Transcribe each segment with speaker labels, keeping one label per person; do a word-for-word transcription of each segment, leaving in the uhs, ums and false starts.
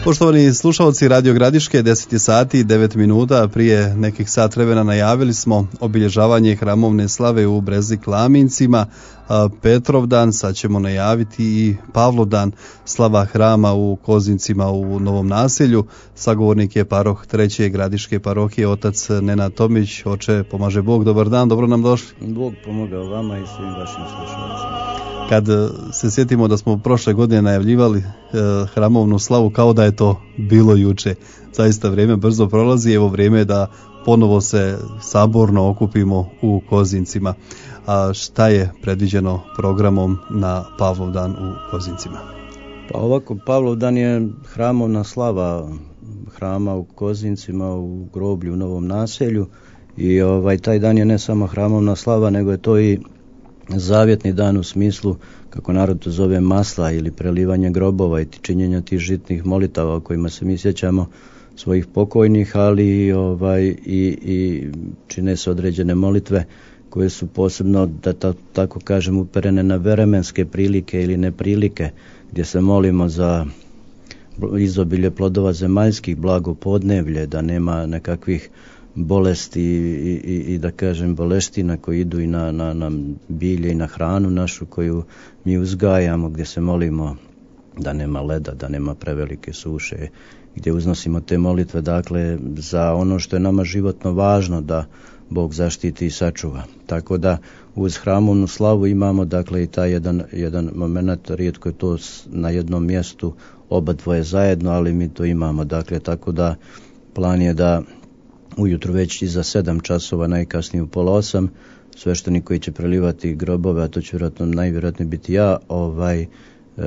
Speaker 1: Poštovani slušalci Radio Gradiške, deset sati i devet minuta, prije nekih sat vremena najavili smo obilježavanje hramovne slave u Breznik Klamincima, Petrovdan, sad ćemo najaviti i Pavlodan, slava hrama u Kozincima u Novom Naselju. Sagovornik je paroh treće Gradiške parohije, otac Nenad Tomić. Oče, pomaže Bog, dobar dan, dobro nam došli.
Speaker 2: Bog pomogao vama i svim vašim slušalcima.
Speaker 1: Kad se sjetimo da smo prošle godine najavljivali eh, hramovnu slavu kao da je to bilo juče, zaista vrijeme brzo prolazi, evo vrijeme je da ponovo se saborno okupimo u Kozincima. A šta je predviđeno programom na Pavlovdan u Kozincima?
Speaker 2: Pa ovako, Pavlovdan je hramovna slava hrama u Kozincima, u groblju u Novom Naselju i ovaj taj dan je ne samo hramovna slava, nego je to i zavjetni dan u smislu, kako narod to zove, masla ili prelivanje grobova i činjenja tih žitnih molitava o kojima se mi sjećamo svojih pokojnih, ali ovaj, i, i čine se određene molitve koje su posebno, da ta, tako kažem, uperene na vremenske prilike ili neprilike, gdje se molimo za izobilje plodova zemaljskih, blago podnevlje, da nema nekakvih bolesti i, i, i da kažem boleština koji idu i na, na, na bilje i na hranu našu koju mi uzgajamo, gdje se molimo da nema leda, da nema prevelike suše, gdje uznosimo te molitve, dakle, za ono što je nama životno važno da Bog zaštiti i sačuva. Tako da uz hramovnu slavu imamo, dakle, i taj jedan, jedan moment, rijetko je to na jednom mjestu oba dvoje zajedno, ali mi to imamo, dakle, tako da plan je da ujutro već iza sedam časova, najkasnije u pola osam, svešteni koji će prelivati grobove, a to će vjerojatno, najvjerojatnije biti ja, ovaj, e,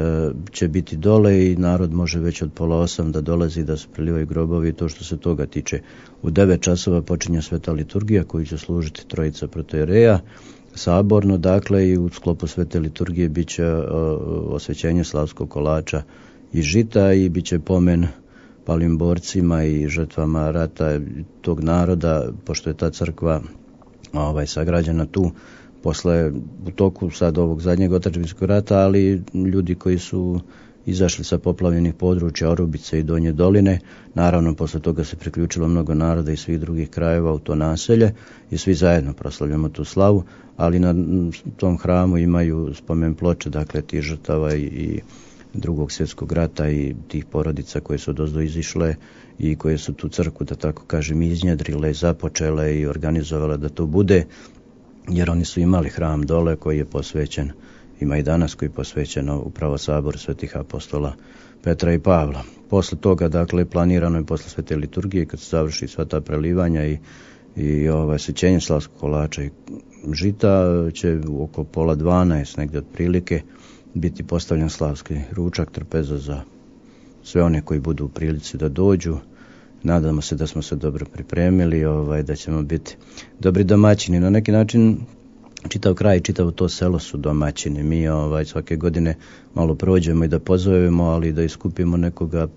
Speaker 2: će biti dole i narod može već od pola osam da dolazi da se prelivaju grobovi. To što se toga tiče. U devet časova počinje sveta liturgija koju će služiti trojica protojereja saborno, dakle, i u sklopu svete liturgije bit će o, osvećenje slavskog kolača i žita i bit će pomen palim borcima i žrtvama rata tog naroda, pošto je ta crkva ovaj, sagrađena tu posle, u toku sad ovog zadnjeg otadžbinskog rata, ali ljudi koji su izašli sa poplavljenih područja Orubice i Donje Doline, naravno posle toga se priključilo mnogo naroda iz svih drugih krajeva u to naselje i svi zajedno proslavljamo tu slavu, ali na tom hramu imaju spomen ploče, dakle, tih žrtava i, i drugog svjetskog rata i tih porodica koje su odozdo izišle i koje su tu crkvu, da tako kažem, iznjedrile, započele i organizovale da to bude, jer oni su imali hram dole koji je posvećen, ima i danas koji je posvećeno upravo saboru svetih apostola Petra i Pavla. Posle toga, dakle, planirano je posle svete liturgije, kad se završi sva ta prelivanja i, i ovaj, svećenje slavskog kolača i žita, će oko pola dvanaest negdje otprilike biti postavljen slavski ručak, trpeza za sve one koji budu u prilici da dođu. Nadamo se da smo se dobro pripremili, ovaj, da ćemo biti dobri domaćini. Na neki način čitav kraj i čitavo to selo su domaćini. Mi ovaj, svake godine malo prođemo i da pozovemo, ali da iskupimo nekoga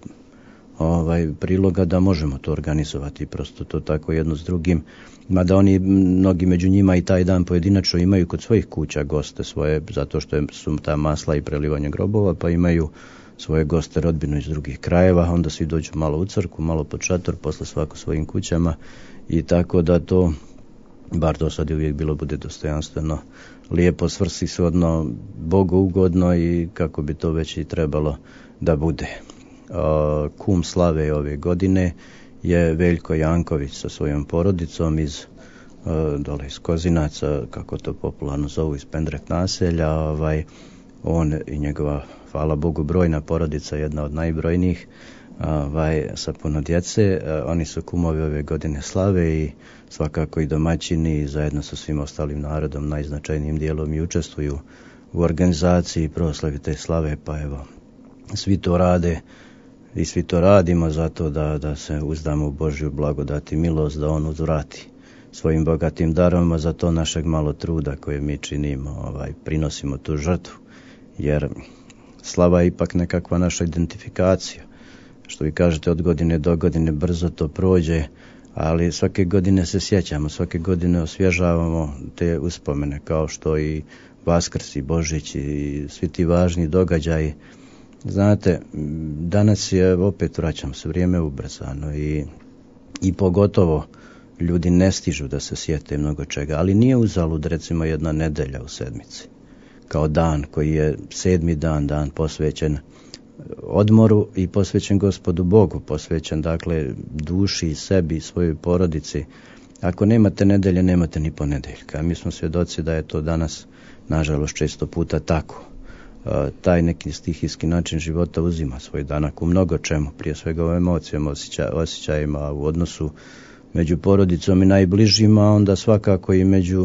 Speaker 2: ovaj, priloga da možemo to organizovati, prosto to tako jedno s drugim. Mada oni, mnogi među njima i taj dan pojedinačno imaju kod svojih kuća goste svoje, zato što su ta masla i prelivanje grobova, pa imaju svoje goste, rodbinu iz drugih krajeva, onda svi dođu malo u crkvu, malo pod šator, posle svako svojim kućama i tako da to, bar do sad je uvijek bilo, bude dostojanstveno, lijepo, svrsishodno, bogougodno i kako bi to već i trebalo da bude. Kum slave ove godine je Veljko Janković sa svojom porodicom iz dole iz Kozinaca, kako to popularno zovu, iz Pendrek naselja. Ovaj, on i njegova, hvala Bogu, brojna porodica, jedna od najbrojnijih, ovaj, sa puno djece. Oni su kumovi ove godine slave i svakako i domaćini i zajedno sa svim ostalim narodom najznačajnijim dijelom i učestvuju u organizaciji proslavi te slave, pa evo, svi to rade i svi to radimo zato da, da se uzdamo u Božju blagodat i milost, da on uzvrati svojim bogatim darom, a za to našeg malo truda koje mi činimo, ovaj, prinosimo tu žrtvu, jer slava je ipak nekakva naša identifikacija. Što vi kažete, od godine do godine brzo to prođe, ali svake godine se sjećamo, svake godine osvježavamo te uspomene, kao što i Vaskrs i Božić i svi ti važni događaji Znate, danas je, opet vraćam se, vrijeme ubrzano i, i pogotovo ljudi ne stižu da se sjete mnogo čega, ali nije uzalud recimo jedna nedelja u sedmici, kao dan koji je sedmi dan, dan posvećen odmoru i posvećen Gospodu Bogu, posvećen dakle duši, sebi, svojoj porodici. Ako nemate nedelje, nemate ni ponedeljka. Mi smo svjedoci da je to danas, nažalost, često puta tako. Taj neki stihijski način života uzima svoj danak u mnogo čemu, prije svega u emocijama, osjećaj, osjećajima, u odnosu među porodicom i najbližima, onda svakako i među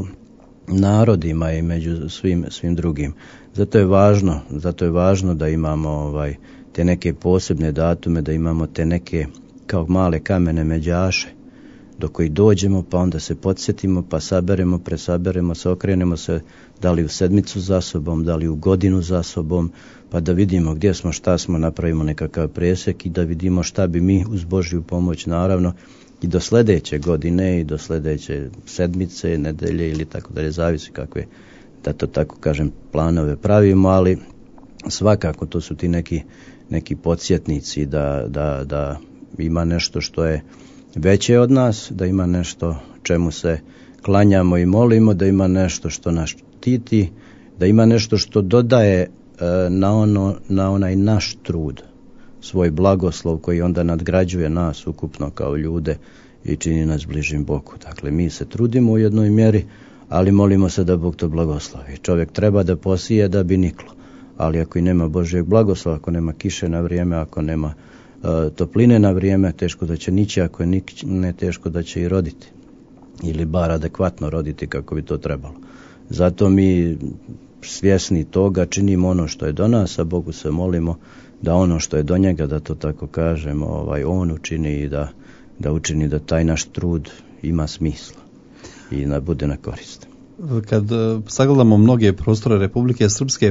Speaker 2: narodima i među svim, svim drugim. Zato je važno, zato je važno da imamo ovaj, te neke posebne datume, da imamo te neke kao male kamene međaše do kojih dođemo, pa onda se podsjetimo, pa saberemo, presaberemo se, okrenemo se, da li u sedmicu za sobom, da li u godinu za sobom, pa da vidimo gdje smo, šta smo, napravimo nekakav presjek i da vidimo šta bi mi uz Božju pomoć, naravno, i do sljedeće godine i do sljedeće sedmice, nedelje ili tako dalje, zavisi kakve, da to tako kažem, planove pravimo, ali svakako to su ti neki, neki podsjetnici da, da, da ima nešto što je veće od nas, da ima nešto čemu se klanjamo i molimo, da ima nešto što nas štiti, da ima nešto što dodaje e, na, ono, na onaj naš trud, svoj blagoslov koji onda nadgrađuje nas ukupno kao ljude i čini nas bližim Bogu. Dakle, mi se trudimo u jednoj mjeri, ali molimo se da Bog to blagoslovi. Čovjek treba da posije da bi niklo, ali ako i nema Božjeg blagoslova, ako nema kiše na vrijeme, ako nema uh, topline na vrijeme, teško da će nići, ako je ne teško da će i roditi. Ili bar adekvatno roditi kako bi to trebalo. Zato mi svjesni toga činimo ono što je do nas, a Bogu se molimo da ono što je do njega, da to tako kažemo, ovaj, on učini i da, da učini da taj naš trud ima smisla i da bude na korist.
Speaker 1: Kad sagledamo mnoge prostore Republike Srpske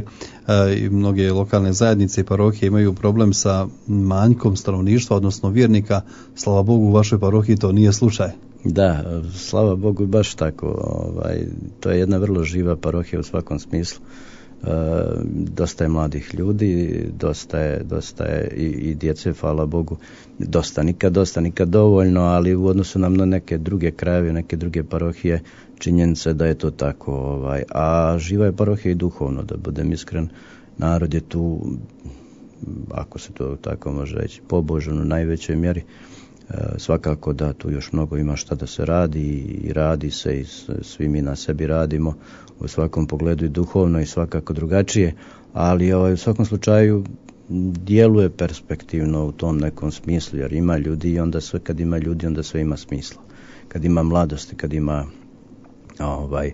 Speaker 1: i mnoge lokalne zajednice i parohije imaju problem sa manjkom stanovništva, odnosno vjernika, slava Bogu u vašoj parohiji to nije slučaj.
Speaker 2: Da, slava Bogu baš tako. Ovaj, to je jedna vrlo živa parohija u svakom smislu. E, dosta je mladih ljudi, dosta je, dosta je i, i djece, hvala Bogu, dosta, nikad dosta, nikad dovoljno, ali u odnosu na neke druge krajeve, neke druge parohije, činjenica da je to tako. Ovaj, a živa je parohija i duhovno, da budem iskren, narod je tu, ako se to tako može reći, pobožan u najvećoj mjeri. E, svakako da tu još mnogo ima šta da se radi i radi se i svi mi na sebi radimo u svakom pogledu i duhovno i svakako drugačije, ali ovaj, u svakom slučaju djeluje perspektivno u tom nekom smislu, jer ima ljudi i onda sve, kad ima ljudi onda sve ima smisla. Kad ima mladosti, kad ima ovaj,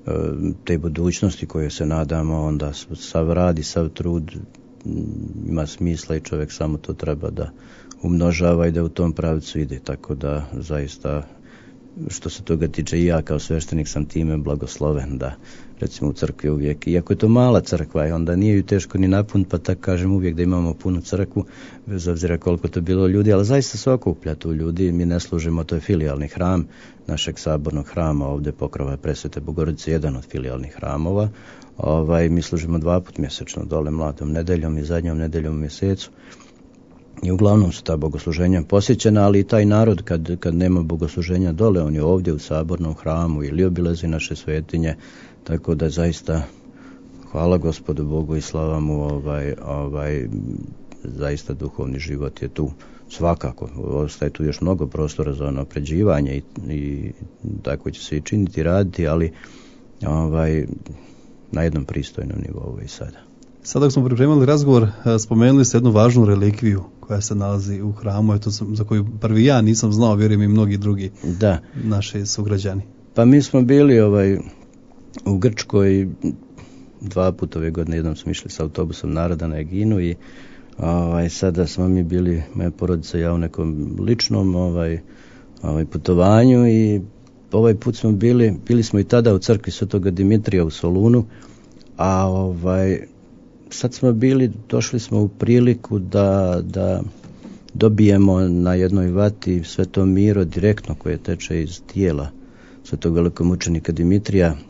Speaker 2: te budućnosti koje se nadamo, onda sav radi, sav trud ima smisla i čovjek samo to treba da umnožava i da u tom pravcu ide, tako da zaista što se toga tiče i ja kao sveštenik sam time blagosloven da recimo u crkvi uvijek, iako je to mala crkva i onda nije ju teško ni napuniti, pa tako kažem uvijek da imamo punu crkvu, bez obzira koliko to bilo ljudi, ali zaista se okuplja tu ljudi, mi ne služimo, to je filijalni hram našeg sabornog hrama ovdje Pokrova Presvete Bogorodice, jedan od filijalnih hramova, ovaj, mi služimo dva put mjesečno dole mladom nedeljom i zadnjom nedeljom u mjesecu. I uglavnom su ta bogosluženja posjećena, ali i taj narod kad, kad nema bogosluženja dole, on je ovdje u sabornom hramu ili obilazi naše svetinje, tako da zaista hvala Gospodu Bogu i slava mu, ovaj, ovaj, zaista duhovni život je tu. Svakako, ostaje tu još mnogo prostora za unapređivanje i, i tako će se i činiti, raditi, ali ovaj, na jednom pristojnom nivou i sada.
Speaker 1: Sada dok smo pripremali razgovor, spomenuli ste jednu važnu relikviju koja se nalazi u hramu, eto za koju prvi ja nisam znao, vjerujem i mnogi drugi
Speaker 2: da.
Speaker 1: naši sugrađani.
Speaker 2: Pa mi smo bili ovaj, u Grčkoj dva puta ove godine, jednom smo išli sa autobusom naroda na Eginu i ovaj, sada smo mi bili, moja porodica i ja u nekom ličnom ovaj, ovaj, putovanju i ovaj put smo bili, bili smo i tada u crkvi Svetoga Dimitrija u Solunu, a ovaj sad smo bili, došli smo u priliku da, da dobijemo na jednoj vati sveto miro direktno koje teče iz tijela svetog velikomučenika Dimitrija,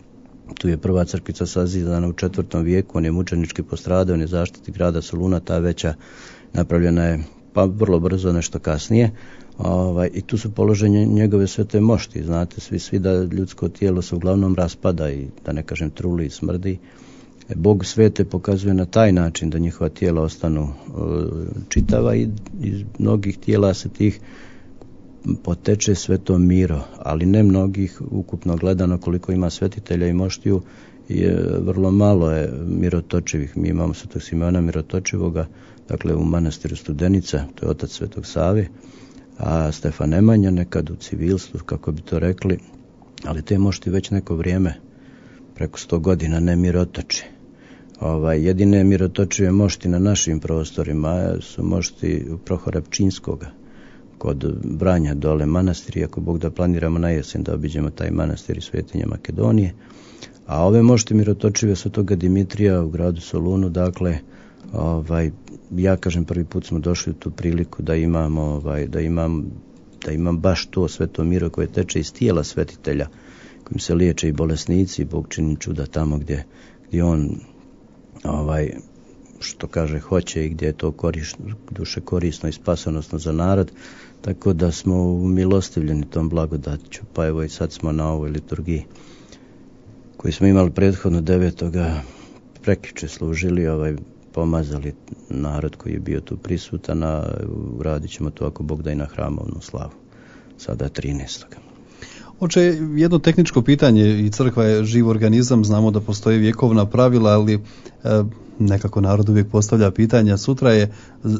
Speaker 2: Tu je prva crkvica sazidana u četvrtom vijeku, on je mučenički postradao, on je zaštiti grada Soluna, ta veća napravljena je pa vrlo brzo, nešto kasnije. Ovaj, i tu su položenje njegove svete mošti, znate svi, svi da ljudsko tijelo se uglavnom raspada i da ne kažem truli i smrdi. Bog svete pokazuje na taj način da njihova tijela ostanu e, čitava i iz mnogih tijela se tih poteče sveto miro, ali ne mnogih ukupno gledano koliko ima svetitelja i moštiju je vrlo malo je mirotočivih. Mi imamo svetog Simeona Mirotočivoga, dakle u manastiru Studenica, to je otac svetog Save, a Stefan Nemanja nekad u civilstvu, kako bi to rekli, ali te mošti već neko vrijeme, preko sto godina ne mirotoče. Ovaj, jedine mirotočive mošti na našim prostorima su mošti Prohora Pčinskoga, kod Branja dole manastiri, ako Bog da planiramo na jesen da obiđemo taj manastir i Svetinje Makedonije. A ove mošti mirotočive svetoga Dimitrija u gradu Solunu, dakle, ovaj, ja kažem prvi put smo došli u tu priliku da imamo, ovaj, da imam, da imam baš to sveto miro koje teče iz tijela svetitelja, kojim se liječe i bolesnici, Bog čini čuda tamo gdje, gdje on, ovaj, što kaže, hoće i gdje je to korisno, duše korisno i spasonosno za narod, tako da smo umilostivljeni tom blagodaću. Pa evo i sad smo na ovoj liturgiji koju smo imali prethodno devetoga prekjuče služili, ovaj, pomazali narod koji je bio tu prisutan, a radit ćemo to ako Bog da i na hramovnu slavu, sada trinaestoga
Speaker 1: Oče, jedno tehničko pitanje, i crkva je živ organizam, znamo da postoje vjekovna pravila, ali e, nekako narod uvijek postavlja pitanja. Sutra je e,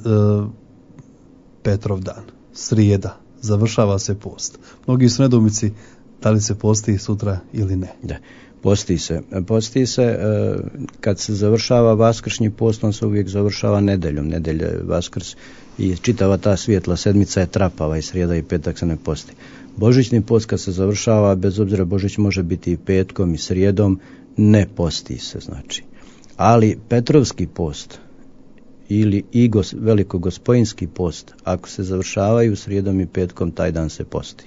Speaker 1: Petrov dan, srijeda, završava se post. Mnogi su nedoumici da li se posti sutra ili ne.
Speaker 2: Da, posti se. Posti se e, kad se završava vaskršnji post, on se uvijek završava nedeljom. Nedelja je Vaskrs i čitava ta svijetla sedmica je trapava i srijeda i petak se ne posti. Božićni post kad se završava, bez obzira Božić može biti i petkom i srijedom, ne posti se, znači. Ali Petrovski post ili i gos, velikogospojinski post, ako se završavaju srijedom i petkom, taj dan se posti.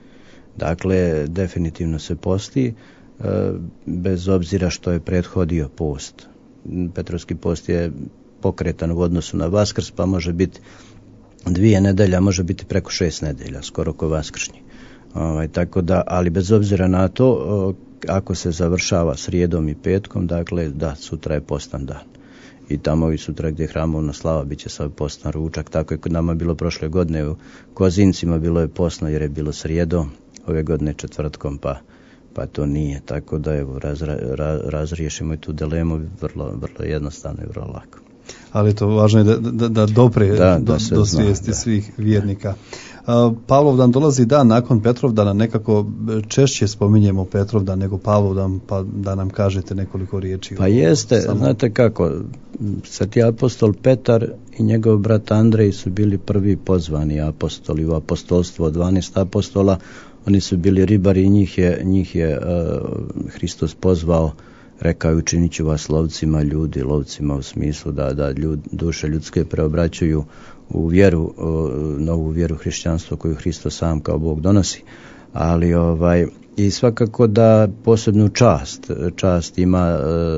Speaker 2: Dakle, definitivno se posti, e, bez obzira što je prethodio post. Petrovski post je pokretan u odnosu na Vaskrs, pa može biti dvije nedelja, može biti preko šest nedelja, skoro ko vaskršnji. Ovaj, tako da, ali bez obzira na to, o, ako se završava srijedom i petkom, dakle, da, sutra je postan dan. I tamo i sutra gdje je hramovna slava bit će sad postan ručak, tako je kod nama bilo prošle godine u Kozincima, bilo je postno jer je bilo srijedom, ove godine četvrtkom, pa, pa to nije. Tako da, evo, razra, ra, razriješimo i tu dilemu vrlo, vrlo jednostavno i vrlo lako.
Speaker 1: Ali to važno je da, da, da dopre
Speaker 2: da, da
Speaker 1: do, do svijesti da. svih vjernika. Uh, Pavlovdan dolazi dan nakon Petrovdana, nekako češće spominjemo Petrovdan nego Pavlovdan, pa da nam kažete nekoliko riječi.
Speaker 2: Pa jeste, samo... znate kako, sveti apostol Petar i njegov brat Andrej su bili prvi pozvani apostoli u apostolstvo od dvanaest apostola, oni su bili ribari i njih je, njih je uh, Hristos pozvao, rekao, učinit ću vas lovcima ljudi, lovcima u smislu da, da ljud, duše ljudske preobraćuju u vjeru, novu vjeru hrišćanstvo koju Hristos sam kao Bog donosi. Ali ovaj, i svakako da posebnu čast, čast ima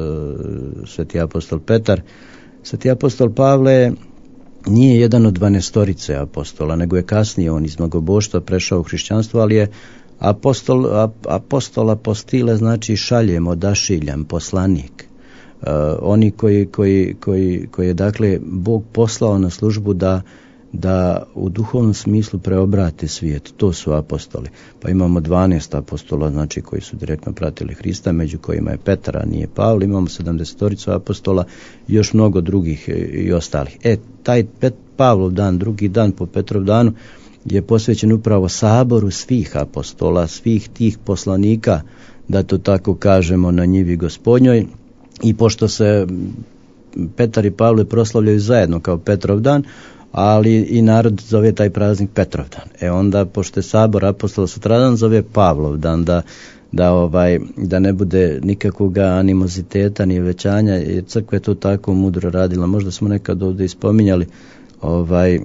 Speaker 2: uh, sveti apostol Petar. Sveti apostol Pavle nije jedan od dvanaestorice apostola, nego je kasnije on iz mnogoboštva prešao u hrišćanstvo, ali je apostol, ap, apostol apostile znači šaljem, odašiljam, poslanik. Uh, oni koji, koji, koji, koji je dakle Bog poslao na službu da, da u duhovnom smislu preobrate svijet, to su apostoli. Pa imamo dvanaest apostola, znači koji su direktno pratili Hrista, među kojima je Petar, a nije Pavle. Imamo sedamdesetoricu apostola i još mnogo drugih i ostalih. E, taj Pet, Pavlov dan, drugi dan po Petrov danu, je posvećen upravo saboru svih apostola, svih tih poslanika, da to tako kažemo, na njivi Gospodnjoj. I pošto se Petar i Pavle proslavljaju zajedno kao Petrov dan, ali i narod zove taj praznik Petrov dan. E onda, pošto je sabor apostola sutradan, zove Pavlov dan, da, da, ovaj, da ne bude nikakvog animoziteta ni većanja, jer crkva je to tako mudro radila. Možda smo nekad ovdje ispominjali ovaj,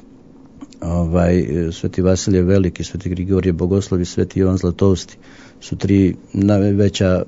Speaker 2: ovaj, sveti Vasilije Veliki, sveti Grigorije Bogoslav i sveti Jovan Zlatousti su tri najveća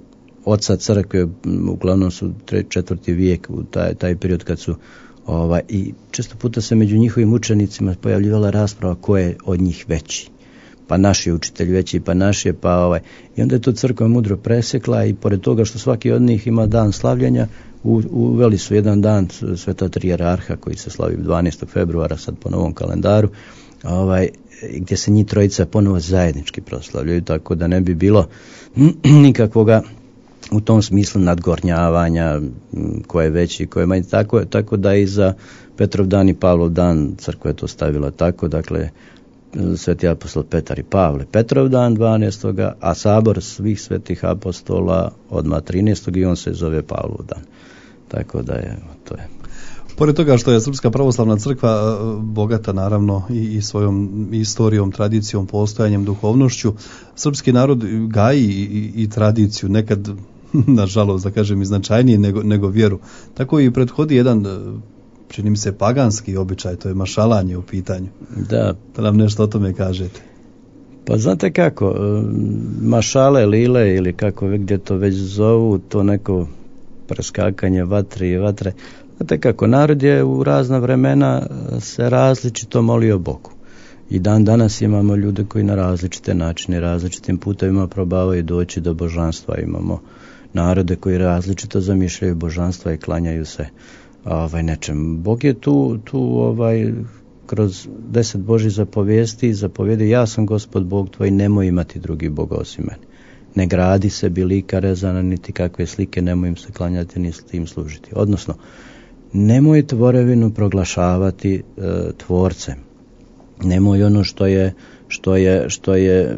Speaker 2: oca crkve, uglavnom su tre, četvrti vijek, u taj, taj period kad su ovaj, i često puta se među njihovim učenicima pojavljivala rasprava ko je od njih veći. Pa naš je učitelj veći, pa naš je, pa ovaj. I onda je to crkva mudro presekla i pored toga što svaki od njih ima dan slavljenja, u, uveli su jedan dan sveta tri jerarha koji se slavi dvanaestog februara sad po novom kalendaru, ovaj, gdje se njih trojica ponovo zajednički proslavljaju, tako da ne bi bilo nikakvoga u tom smislu nadgornjavanja ko je veći, ko je manji, tako, tako da i za Petrov dan i Pavlov dan crkva je to stavila tako, dakle sveti apostol Petar i Pavle Petrov dan dvanaestog a sabor svih svetih apostola odmah trinaestog i on se zove Pavlov dan. Tako da je to je.
Speaker 1: Pored toga što je Srpska pravoslavna crkva bogata naravno i, i svojom istorijom, tradicijom, postojanjem, duhovnošću, srpski narod gaji i, i tradiciju, nekad nažalost da kažem i značajnije nego, nego vjeru. Tako i prethodi jedan, čini mi se, paganski običaj, to je mašalanje u pitanju.
Speaker 2: Da.
Speaker 1: Da nam nešto o tome kažete.
Speaker 2: Pa znate kako, mašale, lile ili kako gdje to već zovu, to neko preskakanje vatre i vatre. Znate kako, narod je u razna vremena se različito molio Bogu. I dan danas imamo ljude koji na različite načine, različitim putevima probavaju doći do božanstva. Imamo narode koji različito zamišljaju božanstva i klanjaju se ovaj, nečem. Bog je tu, tu ovaj, kroz deset Božjih zapovijesti zapovjedi: ja sam Gospod Bog tvoj, nemoj imati drugi Boga osim mene. Ne gradi se bilika rezana, niti kakve slike, nemoj im se klanjati, ni s tim služiti. Odnosno, nemoj tvorevinu proglašavati e, tvorcem. Nemoj ono što je, što je, što je,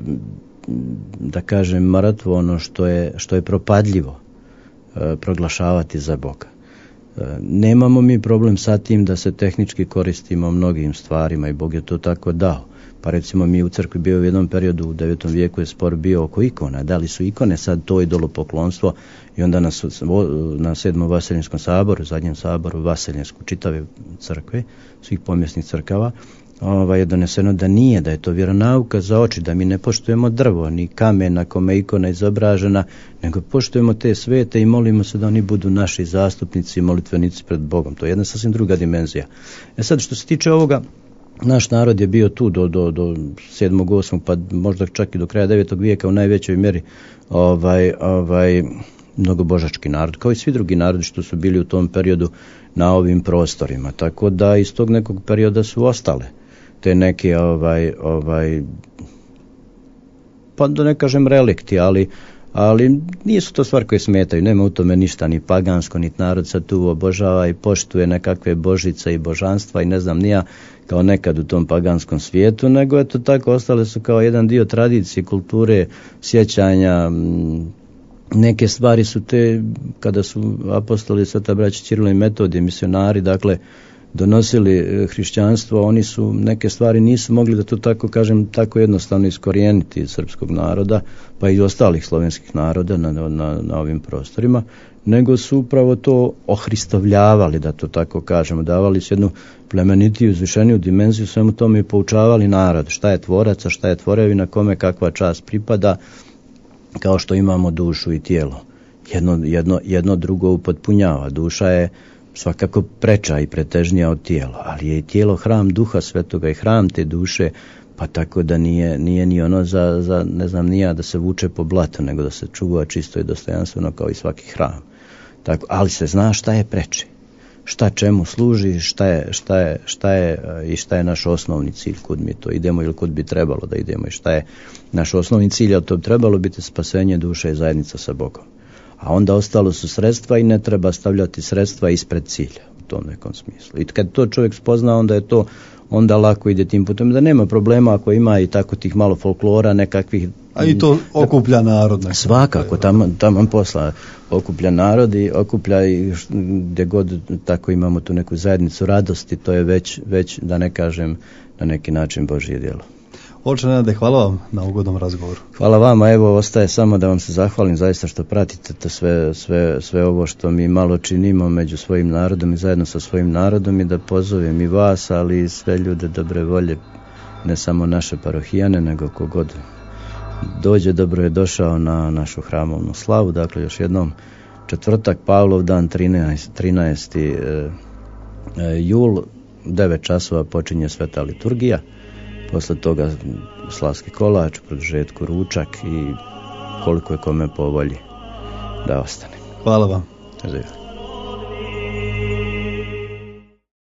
Speaker 2: da kažem, mrtvo, ono što je, što je propadljivo, e, proglašavati za Boga. E, nemamo mi problem sa tim da se tehnički koristimo mnogim stvarima i Bog je to tako dao. Pa recimo mi u crkvi bio u jednom periodu u devetom vijeku je spor bio oko ikona. Da li su ikone sad to idolopoklonstvo? I onda na, na sedmom Vaseljinskom saboru, zadnjem saboru Vaseljensku čitave crkve, svih pomjesnih crkava, ovaj, je doneseno da nije, da je to vjeronauka za oči, da mi ne poštujemo drvo, ni kamen na kome ikona izobražena, nego poštujemo te svete i molimo se da oni budu naši zastupnici i molitvenici pred Bogom. To je jedna sasvim druga dimenzija. E sad, što se tiče ovoga, naš narod je bio tu do, do, do sedmog, osmog, pa možda čak i do kraja devetog vijeka u najvećoj mjeri ovaj, ovaj, mnogobožački narod, kao i svi drugi narodi što su bili u tom periodu na ovim prostorima. Tako da iz tog nekog perioda su ostale te neke, ovaj, ovaj, pa da ne kažem relikti, ali, ali nisu to stvari koje smetaju. Nema u tome ništa ni pagansko, ni narod sad tu obožava i poštuje nekakve božice i božanstva i ne znam nija kao nekad u tom paganskom svijetu, nego eto tako ostale su kao jedan dio tradicije, kulture, sjećanja. Neke stvari su te, kada su apostoli sveta braća Ćirila i Metodije, misionari, dakle, donosili hrišćanstvo, oni su, neke stvari nisu mogli, da to tako kažem, tako jednostavno iskorijeniti iz srpskog naroda, pa i ostalih slovenskih naroda na, na, na ovim prostorima, nego su upravo to ohristovljavali, da to tako kažemo, davali su jednu plemenitiju, uzvišeniju dimenziju svemu tome i poučavali narod, šta je tvorac, a šta je tvorevina, kome kakva čast pripada, kao što imamo dušu i tijelo. Jedno, jedno, jedno drugo upotpunjava. Duša je svakako preča i pretežnija od tijela, ali je i tijelo hram Duha Svetoga i hram te duše, pa tako da nije, nije ni ono za, za, ne znam, nija da se vuče po blatu, nego da se čuva čisto i dostojanstveno kao i svaki hram. Tako, ali se zna šta je preče, šta čemu služi, šta je, šta je, šta je i šta je naš osnovni cilj, kud mi to idemo ili kud bi trebalo da idemo i šta je naš osnovni cilj, a to bi trebalo biti spasenje duše i zajednica sa Bogom. A onda ostalo su sredstva i ne treba stavljati sredstva ispred cilja u tom nekom smislu. I kad to čovjek spozna, onda je to, onda lako ide tim putem, da nema problema ako ima i tako tih malo folklora, nekakvih.
Speaker 1: A i to okuplja narod. Nekako.
Speaker 2: Svakako, tamo tam posla okuplja narod i okuplja i gdje god tako imamo tu neku zajednicu radosti, to je već, već da ne kažem, na neki način Božje djelo.
Speaker 1: Oče Nenade, hvala vam na ugodnom razgovoru.
Speaker 2: Hvala vama, evo ostaje samo da vam se zahvalim zaista što pratite to sve, sve, sve ovo što mi malo činimo među svojim narodom i zajedno sa svojim narodom i da pozovem i vas, ali i sve ljude dobre volje, ne samo naše parohijane, nego kogod dođe, dobro je došao na našu hramovnu slavu. Dakle, još jednom, četvrtak, Pavlov dan, trinaesti jul, devet časova počinje sveta liturgija. Posle toga slavski kolač, produžetku ručak i koliko je kome po volji da ostane.
Speaker 1: Hvala vam.
Speaker 2: Živjeli.